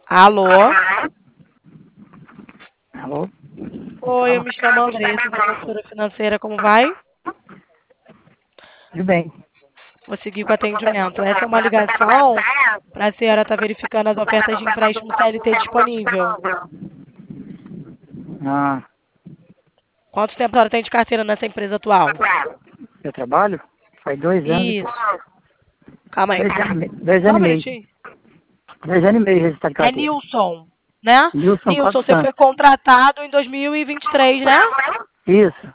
Alô? Alô? Oi, eu me chamo Andressa, da consultora financeira, como vai? Tudo bem. Vou seguir com o atendimento. Essa é uma ligação para a senhora estar verificando as ofertas de empréstimo CLT disponível. Ah, Quanto tempo a senhora tem de carteira nessa empresa atual? eu trabalho? Faz 2 anos e pouco. Isso. Calma aí. 2 Só um anos e meio. minutinho. 2 anos e meio registrado de É carteira. Nilson, né? Nilson Nilson, Costa você foi Santos. contratado em 2023, né? Isso.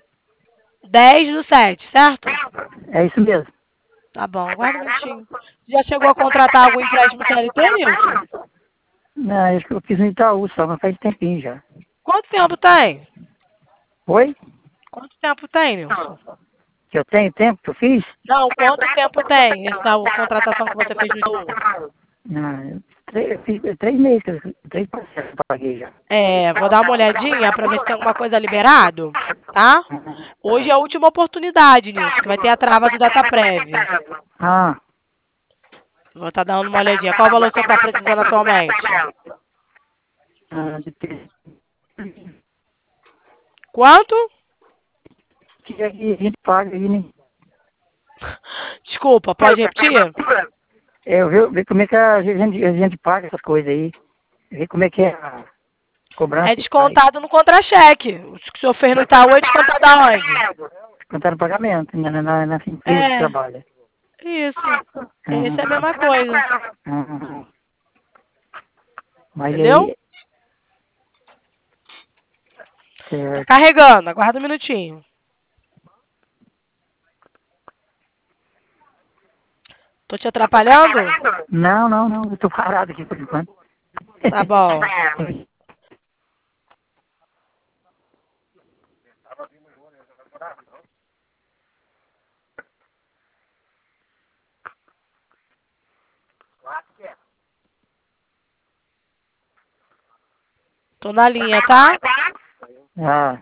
10/7, certo? É isso mesmo. Tá bom, aguarda um minutinho. Já chegou a contratar algum empréstimo CLT, Nilson? Não, acho que eu fiz no Itaú só, mas faz tempinho já. Quanto tempo tem? Oi? Quanto tempo tem, Nilson? Que eu tenho tempo que eu fiz? Não, quanto tempo tem essa contratação que você fez no Itaú? Não, eu fiz 3 meses, 3% eu paguei já. Vou dar uma olhadinha para ver se tem alguma coisa liberado, tá? Hoje é a última oportunidade, Nilson, que vai ter a trava do DataPrev. Ah, Vou estar dando uma olhadinha. Qual o valor que você está precisando atualmente? de ter. Quanto? Que a gente paga aí, né? Desculpa, pode repetir? Eu ver como é que a gente paga essas coisas aí. Ver como é que é a cobrança É que faz. descontado no contra-cheque. O que o senhor fez no Itaú é descontado aonde? Contar no pagamento, nessa empresa que É, trabalha. isso. Essa é a Ah, mesma coisa. ah, mas Entendeu? aí, Tá certo. carregando, aguarda um minutinho. Tô te atrapalhando? Não, eu tô parado aqui por enquanto. Tá bom. Tô na linha, tá? Ah,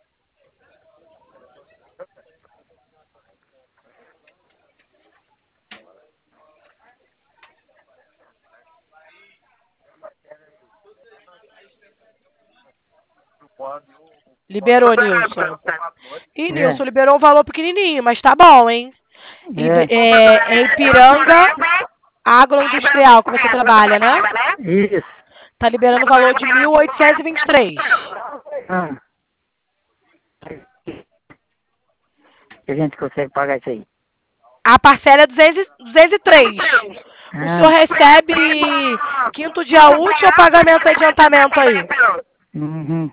Liberou, Nilson. Ih, é, Nilson, liberou um valor pequenininho, mas tá bom, hein? é, É Ipiranga Agroindustrial que você trabalha, né? isso. Tá liberando o valor de 1.823. Ah, que a gente consegue pagar isso aí. A parcela é 203. O senhor Ah, recebe quinto dia útil ou pagamento adiantamento aí? uhum.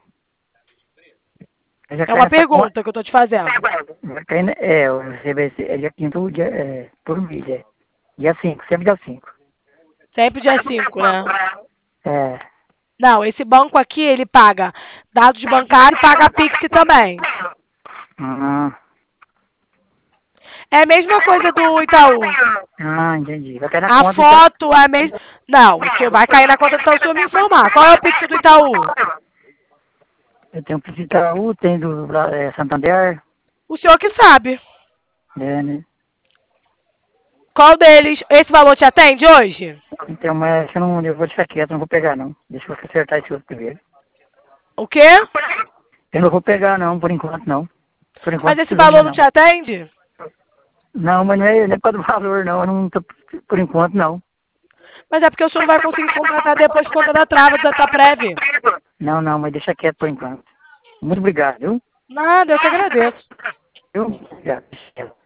Já É cai uma nessa conta. pergunta que eu tô te fazendo. Já cai, eu recebo é dia quinto, por mês, Dia 5 sempre dia 5. Sempre dia 5, né? É. Não, esse banco aqui, ele paga dados de bancário e paga Pix também. Ah, É a mesma coisa do Itaú. entendi. Vai cair na A conta, então. foto é a mesma. Não, o senhor vai cair na conta do Itaú se eu me informar. Qual é o Pix do Itaú? Eu tenho o Itaú, tem Santander, O senhor que sabe. né? Qual deles? Esse valor te atende hoje? Então, mas eu vou deixar quieto, não vou pegar não. Deixa eu acertar esse outro primeiro. O quê? Eu não vou pegar não, por enquanto não. Por Mas enquanto esse precisa valor ainda não não. te atende? Não, mas não é por causa do valor não, eu não tô, por enquanto não. Mas é porque o senhor não vai conseguir contratar depois por conta da trava do DataPrev. Não, mas deixa quieto por enquanto. Muito obrigado, viu? Nada, eu que agradeço. Viu? Obrigado.